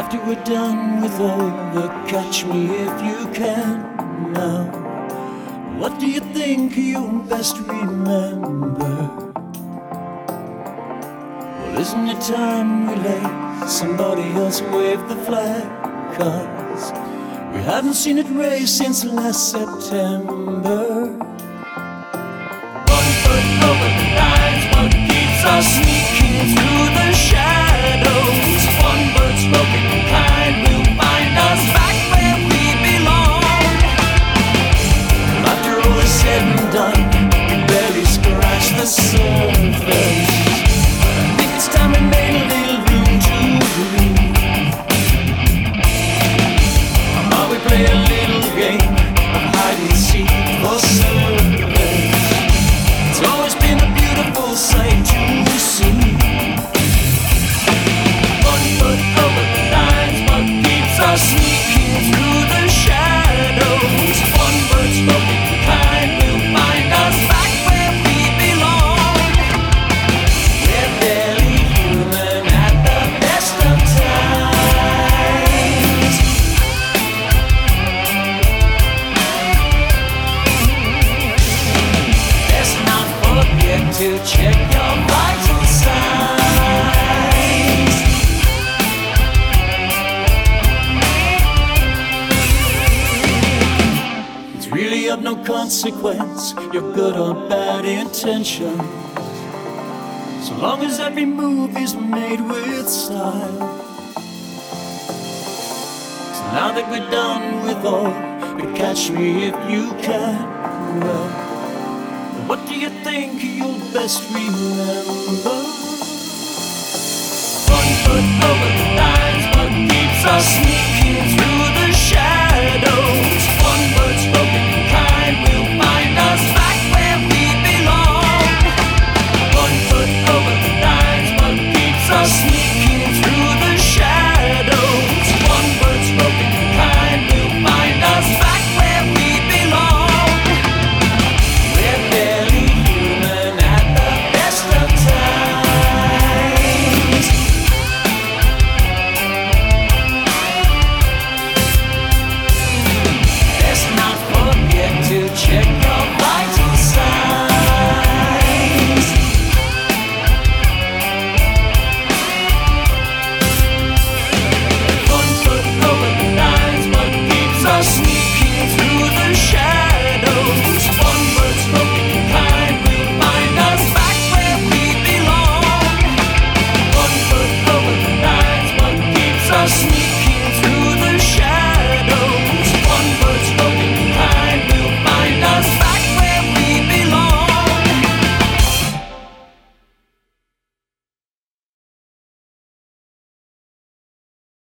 After we're done with all the catch me if you can now, what do you think you'll best remember? Well, isn't it time we let somebody else wave the flag? 'Cause we haven't seen it raise since last September. One foot over the lines, what keeps us sneaking through the shadows? One bird smoking kind will find us back where we belong. Well, after all is said and done, we barely scratched the surface. I think it's time we made a little room to breathe. How about we play a little game of hide and seek for surface? It's always been a beautiful sight to see. One foot over the lines, what keeps us sneaking through the shadows? One bird smoking kind will find us back where we belong. We're barely human at the best of times. Let's not forget to check your vital signs. It's really of no consequence, your good or bad intention, so long as every move is made with style. So now that we're done with all the catch me if you can, well, what do you think you'll best remember? One foot over the lines, what keeps us sneaking